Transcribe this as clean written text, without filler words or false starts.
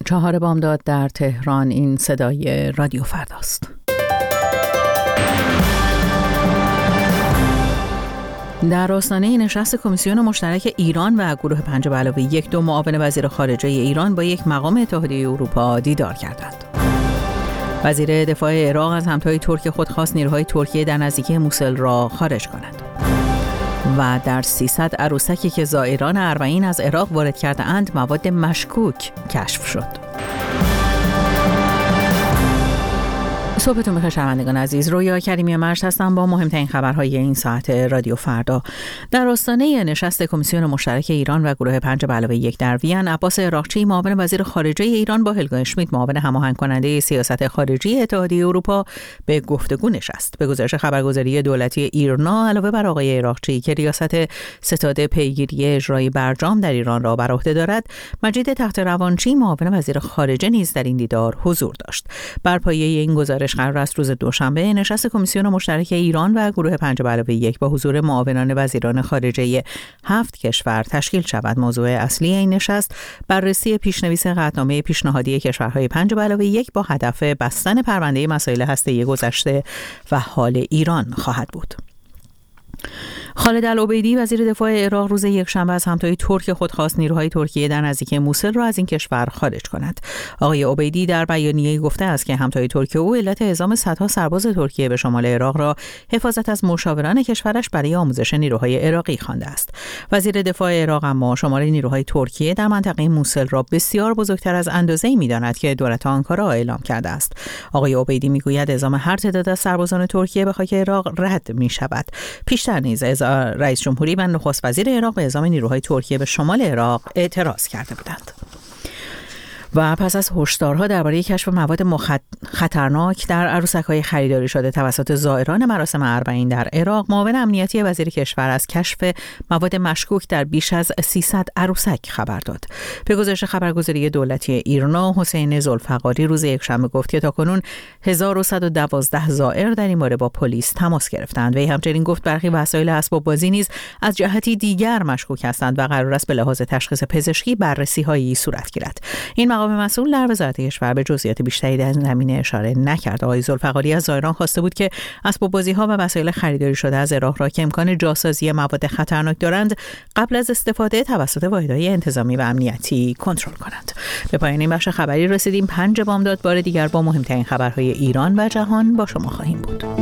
4 بامداد در تهران. این صدای رادیو فرداست. در آستانه نشست کمیسیون مشترک ایران و گروه 5+1 دو معاون وزیر خارجه ایران با یک مقام اتحادیه اروپا دیدار کردند. وزیر دفاع عراق از همتای ترک خود خواست نیروهای ترکیه در نزدیکی موسل را خارج کنند. و در 300 عروسکی که زائران اربعین از عراق وارد کرده اند مواد مشکوک کشف شد. صبحتون بخیر شنوندگان عزیز. رویا کریمی مرج هستم با مهمترین خبرهای این ساعت رادیو فردا. در آستانه نشست کمیسیون مشترک ایران و گروه 5+1 در وین، عباس عراقچی معاون وزیر خارجه ایران با هلگا اشمیت معاون هماهنگ کننده سیاست خارجی اتحادیه اروپا به گفتگو نشست. به گزارش خبرگزاری دولتی ایرنا، علاوه بر آقای عراقچی که ریاست ستاد پیگیری اجرایی برجام در ایران را بر عهده دارد، مجید تخت‌روانچی معاون وزیر خارجه نیز در این دیدار حضور داشت. بر پایه این گزارش قرار است روز دوشنبه نشست کمیسیون مشترک ایران و گروه 5+1 با حضور معاونان وزیران خارجه 7 کشور تشکیل شود. موضوع اصلی این نشست بررسی پیشنویس قطعنامه پیشنهادی کشورهای 5+1 با هدف بستن پرونده مسائل هسته‌ای گذشته و حال ایران خواهد بود. خالد العبیدی وزیر دفاع عراق روز یکشنبه از همتای ترک خود خواست نیروهای ترکیه در نزدیکی موسل را از این کشور خارج کند. آقای عبیدی در بیانیه‌ای گفته است که همتای ترکیه او علت اعزام صدها سرباز ترکیه به شمال عراق را حفاظت از مشاوران کشورش برای آموزش نیروهای عراقی خوانده است. وزیر دفاع عراق اما شمار نیروهای ترکیه در منطقه موسل را بسیار بزرگتر از اندازه‌ای می‌داند که دولت آنکارا اعلام کرده است. آقای عبیدی می‌گوید اعزام هر تعداد از سربازان ترکیه به خاک عراق رد می‌شود. پیشتر نیز رئیس جمهوری و نخست وزیر عراق به اعزام نیروهای ترکیه به شمال عراق اعتراض کرده بودند. و پس از هشدارها درباره کشف مواد خطرناک در عروسک‌های خریداری شده توسط زائران مراسم اربعین در عراق، معاون امنیتی وزیر کشور از کشف مواد مشکوک در بیش از 300 عروسک خبر داد. به گزارش خبرگزاری دولتی ایرنا، حسین ذوالفقاری روز یکشنبه گفت که تاکنون 1112 زائر در این باره با پلیس تماس گرفتند. وی همچنین گفت برخی وسایل اسباب بازی نیز از جهتی دیگر مشکوک هستند و قرار است به لحاظ تشخیص پزشکی بررسی‌هایی صورت گیرد. این مقام مسئول در وزارت کشور به جزئیات بیشتری در این زمینه اشاره نکرد. آقای ذوالفقاری از زائران خواسته بود که اسباب بازی‌ها و وسایل خریداری شده از عراق را که امکان جاسازی مواد خطرناک دارند قبل از استفاده توسط واحدهای انتظامی و امنیتی کنترل کنند. به پایان این بخش خبری رسیدیم. 5 بامداد بار دیگر با مهمترین خبرهای ایران و جهان با شما خواهیم بود.